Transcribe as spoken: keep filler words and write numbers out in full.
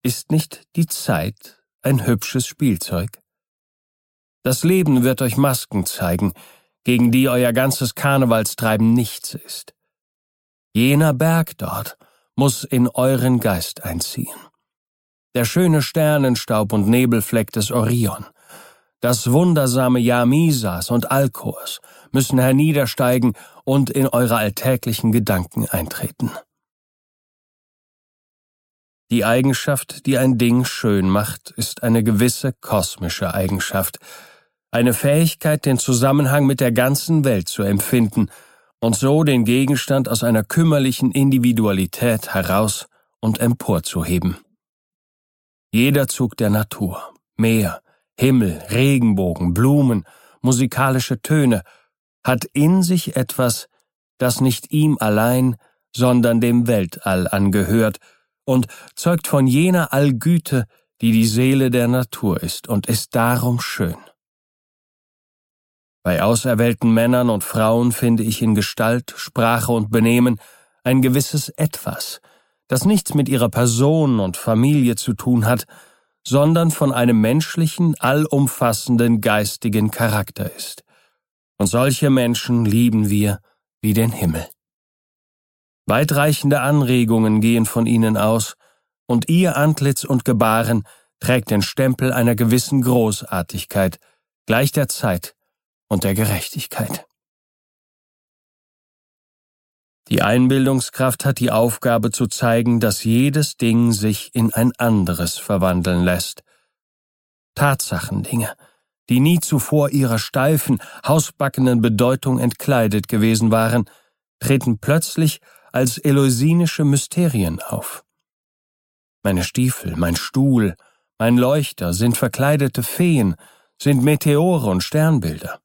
Ist nicht die Zeit ein hübsches Spielzeug? Das Leben wird euch Masken zeigen, gegen die euer ganzes Karnevalstreiben nichts ist. Jener Berg dort muss in euren Geist einziehen. Der schöne Sternenstaub und Nebelfleck des Orion, das wundersame Jahr Misas und Alkors müssen herniedersteigen und in eure alltäglichen Gedanken eintreten. Die Eigenschaft, die ein Ding schön macht, ist eine gewisse kosmische Eigenschaft, eine Fähigkeit, den Zusammenhang mit der ganzen Welt zu empfinden und so den Gegenstand aus einer kümmerlichen Individualität heraus und emporzuheben. Jeder Zug der Natur, Meer, Himmel, Regenbogen, Blumen, musikalische Töne, hat in sich etwas, das nicht ihm allein, sondern dem Weltall angehört und zeugt von jener Allgüte, die die Seele der Natur ist und ist darum schön. Bei auserwählten Männern und Frauen finde ich in Gestalt, Sprache und Benehmen ein gewisses Etwas, das nichts mit ihrer Person und Familie zu tun hat, sondern von einem menschlichen, allumfassenden geistigen Charakter ist. Und solche Menschen lieben wir wie den Himmel. Weitreichende Anregungen gehen von ihnen aus, und ihr Antlitz und Gebaren trägt den Stempel einer gewissen Großartigkeit, gleich der Zeit und der Gerechtigkeit. Die Einbildungskraft hat die Aufgabe zu zeigen, dass jedes Ding sich in ein anderes verwandeln lässt. Tatsachendinge, die nie zuvor ihrer steifen, hausbackenen Bedeutung entkleidet gewesen waren, treten plötzlich als eleusinische Mysterien auf. Meine Stiefel, mein Stuhl, mein Leuchter sind verkleidete Feen, sind Meteore und Sternbilder.